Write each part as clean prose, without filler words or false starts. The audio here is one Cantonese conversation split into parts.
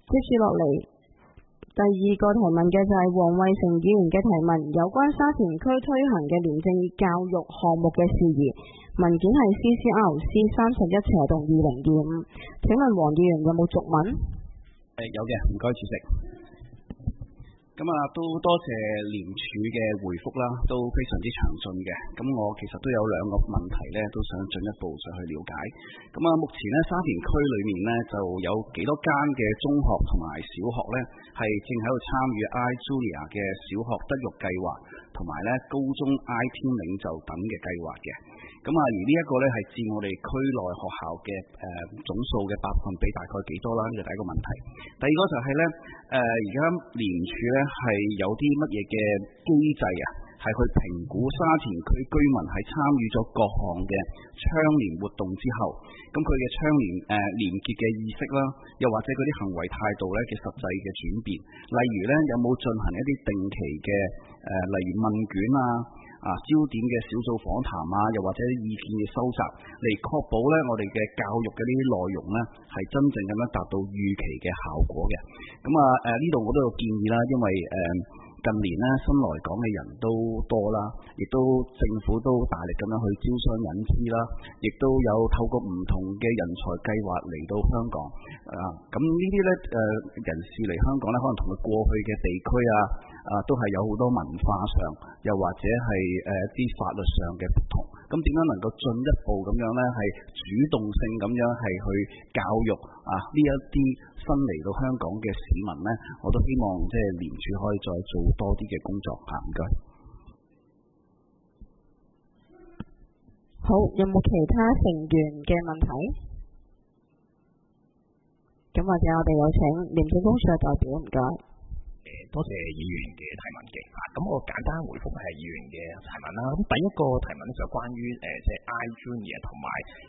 接住落嚟，第二個提問嘅就係黃惠成議員嘅提問，有關沙田區推行嘅廉政教育項目嘅事宜，文件係 CCRC 31/2025。請問黃議員有冇續文？ 有嘅，唔該主席。咁都多謝廉署嘅回覆啦，都非常之詳盡嘅。咁我其實都有兩個問題呢，都想進一步上去了解。咁目前呢，沙田區裏面呢，就有幾多間嘅中學同埋小學呢，係正喺度參與 iJulia 嘅小學德育計劃，同埋呢高中 IT 領袖等嘅計劃嘅。而呢一個呢，係佔我哋區內學校嘅總數嘅百分比大概幾多啦？呢個第一個問題。第二個就係呢，而家廉署呢係有啲乜嘢嘅機制啊，係去評估沙田區居民係參與咗各項嘅倡廉活動之後，咁佢嘅倡廉潔嘅意識啦，又或者嗰啲行為態度呢嘅實際嘅轉變，例如呢，有冇進行一啲定期嘅例如問卷焦點嘅小組訪談又或者意見嘅收集，嚟確保呢我哋嘅教育嘅呢啲內容呢係真正咁樣達到預期嘅效果嘅。呢度我都有建議啦，因為近年呢新來港嘅人都多啦，亦都政府都大力咁樣去招商引資啦，亦都有透過唔同嘅人才計劃嚟到香港。咁呢啲呢人士嚟香港呢，可能同佢過去嘅地區都係有好多文化上，又或者係一啲法律上嘅不同。咁點樣能夠進一步咁樣呢？係主動性咁樣係去教育呢一啲新嚟到香港嘅市民呢？我都希望即係廉署可以再做多啲嘅工作。唔該。 好，有冇其他成員嘅問題？咁或者我哋有請廉政公署嘅代表，唔該。 多謝議員嘅提問嘅。咁我簡單回覆係議員嘅提問啦。咁第一個提問就關於即係 iJulia 同埋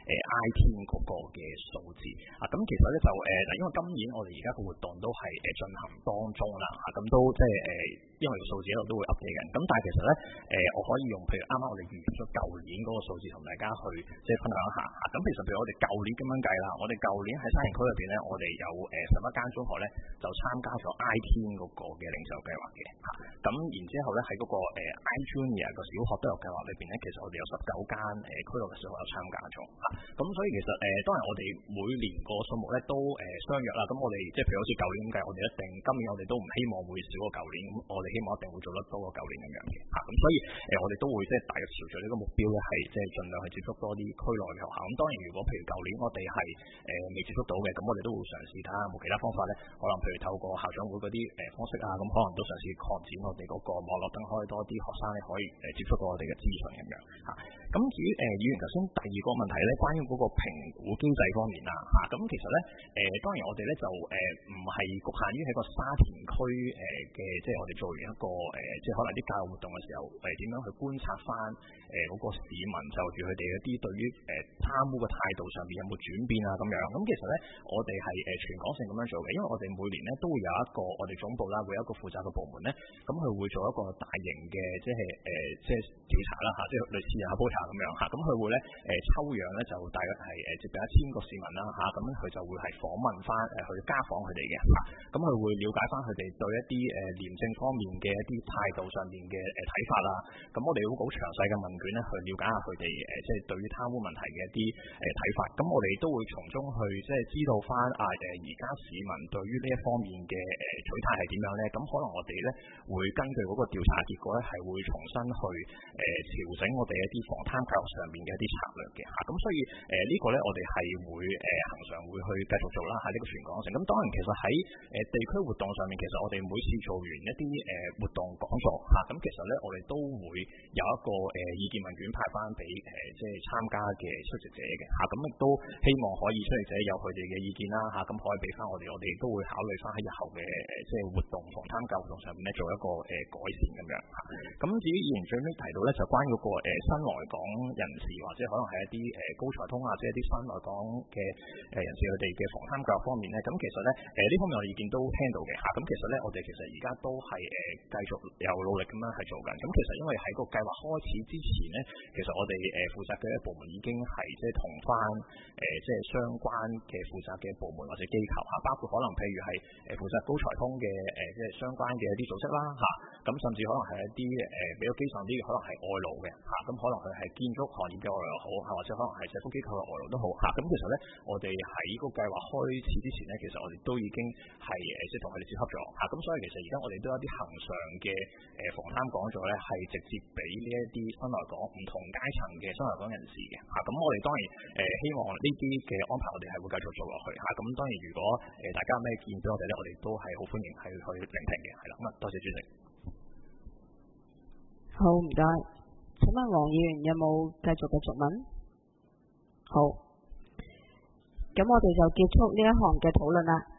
IT 嗰個嘅數字。咁其實咧就因為今年我哋而家個活動都係進行當中啦。咁都即係因為個數字一路都會 update 緊。咁但係其實咧我可以用譬如啱啱我哋預咗舊年嗰個數字同大家去即係分享一下。咁其實譬如我哋舊年咁樣計啦，我哋舊年喺沙田區裏邊咧，我哋有11間中學咧就參加咗 IT 嗰個嘅領袖計劃嘅。咁然之後咧喺嗰個iJulia 個小學德育計劃裏邊咧，其實我哋有19間區內嘅小學有參加咗。咁所以其實當然我哋每年個數目咧都相約啦。咁我哋即係譬如好似舊年咁計，我哋一定今年我哋都唔希望會少過舊年，咁我哋希望一定會做得多過舊年咁樣嘅。咁所以我哋都會即係大約朝住呢個目標咧，係即係盡量去接觸多啲區內嘅學校。咁當然如果譬如舊年我哋係未接觸到嘅，咁我哋都會嘗試睇下有冇其他方法咧，可能譬如透過校長會嗰啲方式咁可能都嘗試擴展我哋嗰個網絡，等可以多啲學生咧可以接觸到我哋嘅資訊咁樣。咁至於議員頭先第二個問題咧，關於嗰個評估機制方面啦。咁其實咧當然我哋咧就唔係局限於喺個沙田區嘅，即係我哋做完一個即係可能啲教育活動嘅時候點樣去觀察翻嗰個市民就住佢哋一啲對於貪污嘅態度上面有冇轉變咁樣。咁其實咧我哋係全港性咁樣做嘅，因為我哋每年咧都會有一個我哋總部啦，會有一個負責嘅部門咧，咁佢會做一個大型嘅即係調查啦即係類似波查咁樣咁佢會咧抽樣咧就大約係接近1000個市民啦咁佢就會係訪問翻去家訪佢哋嘅咁佢會了解翻佢哋對一啲廉政方面嘅一啲態度上面嘅睇法啦。咁我哋會好詳細嘅問卷咧去了解下佢哋即係對於貪污問題嘅一啲睇法。咁我哋都會從中去即係知道翻而家市民對於呢一方面嘅取態係點樣咧。咁可能我哋咧會根據嗰個調查結果咧係會重新去調整我哋一啲防貪教育上面嘅一啲策略嘅咁所以呢個咧我哋係會恆常會去繼續做啦喺呢個全港性。咁當然其實喺地區活動上面，其實我哋每次做完一啲活動講座咁其實咧我哋都會有一個意見問卷派翻俾即係參加嘅出席者嘅咁亦都希望可以出席者有佢哋嘅意見啦咁可以俾翻我哋，我哋都會考慮翻喺日後嘅即係活動防貪教活動上面咧做一個改善咁樣嚇。咁至於議員最尾提到咧就關於嗰個新來港人士或者可能係一啲高才通啊，即係一啲新來港嘅人士佢哋嘅防貪教育方面咧，咁其實咧呢方面我哋意見都聽到嘅嚇。咁其實咧我哋其實而家都係繼續有努力咁樣係做緊。咁其實因為喺個計劃開始之前咧，其實我哋負責嘅部門已經係即係同翻即係相關嘅負責嘅部門或者機構嚇，包括可能譬如係負責高才通嘅即係相關嘅一啲組織啦嚇，咁甚至可能係一啲比較基層啲，可能係外勞嘅嚇，咁可能佢係建築行業嘅外勞又好嚇，或者可能係社福機構嘅外勞都好嚇。咁其實咧，我哋喺個計劃開始之前咧，其實我哋都已經係即係同佢哋接洽咗嚇。咁所以其實而家我哋都有啲恆常嘅防貪講座咧，係直接俾呢一啲新來港唔同階層嘅新來港人士嘅嚇。咁我哋當然希望呢啲嘅安排我哋係會繼續做落去嚇。咁當然如果大家有咩建議俾我哋咧，我哋都係好歡迎係去聆聽嘅，係啦。咁多謝主席。 好，唔該。請問黃議員有冇繼續嘅質問？好，咁我哋就結束呢一項嘅討論啦。